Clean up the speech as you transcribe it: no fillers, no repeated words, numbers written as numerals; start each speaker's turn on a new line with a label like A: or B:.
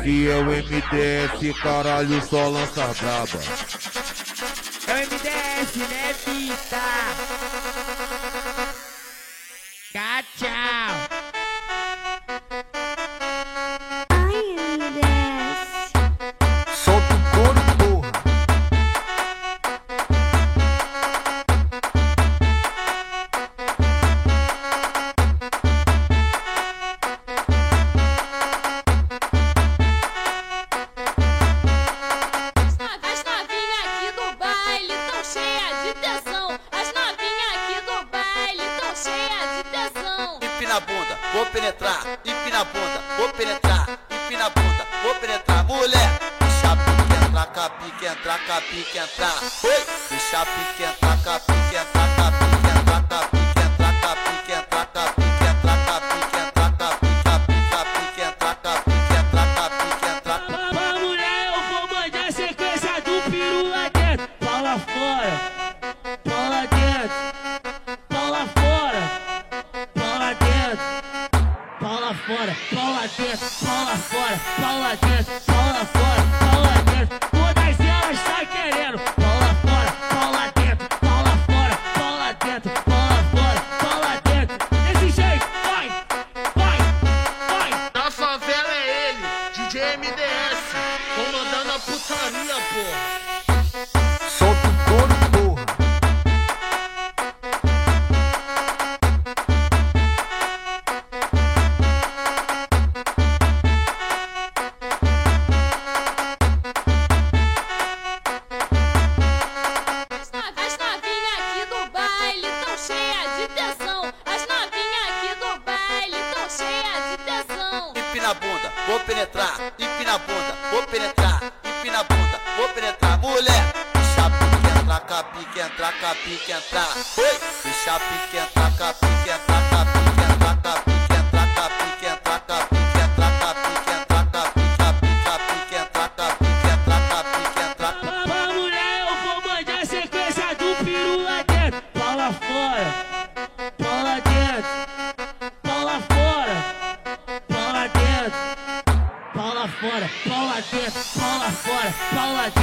A: Esse é o MDS, caralho, só lança braba.
B: É o MDS, né, fita? Tchau.
C: Ai, MDS.
D: Solta o couro, porra.
E: As novinhas aqui do baile tão cheia de tensão. As novinhas aqui do baile tão cheia de tensão.
F: Empina a bunda, vou penetrar. Empina a bunda, vou penetrar. Empina a bunda, vou penetrar. Mulher, deixa a pique entrar, capique entrar, capique entrar. Oi, deixa a pique entrar, capique entrar, capique entrar, capique entrar, capique entrar, capique entrar, capique entrar, capique entrar, capique entrar, capique entrar.
B: Pra mulher eu vou mandar a sequência do peru lá dentro. Pala fora, pala dentro. Pala fora, pala dentro. Pala fora, pala dentro. Pala fora, pala dentro. Pala fora, pala dentro. Todas elas tá querendo. Pala fora, pala dentro. Pala fora, pala dentro. Pala fora, pala dentro. Desse jeito, vai, vai, vai.
G: Da favela é ele, DJ MDS, comandando a putaria, porra.
D: Solta o couro, porra.
E: As novinhas aqui do baile tão cheia de tensão. As novinhas aqui do baile tão cheia de tensão.
F: Empina a bunda, vou penetrar. Empina a bunda, vou penetrar. Empina a bunda, vou penetrar. Mulher, deixa a pique entrar, capique entrar, capique entrar. Oi, deixa a pique entrar, capique entrar, capique entrar, capique entrar, capique entrar, capique entrar, capique entrar, capique entrar, capique entrar, capique entrar.
B: Pra mulher eu vou mandar a sequência do peru lá dentro. Pala fora, pala dentro. Pala fora, pala dentro. Pala fora, pala dentro. Pala fora, pala dentro.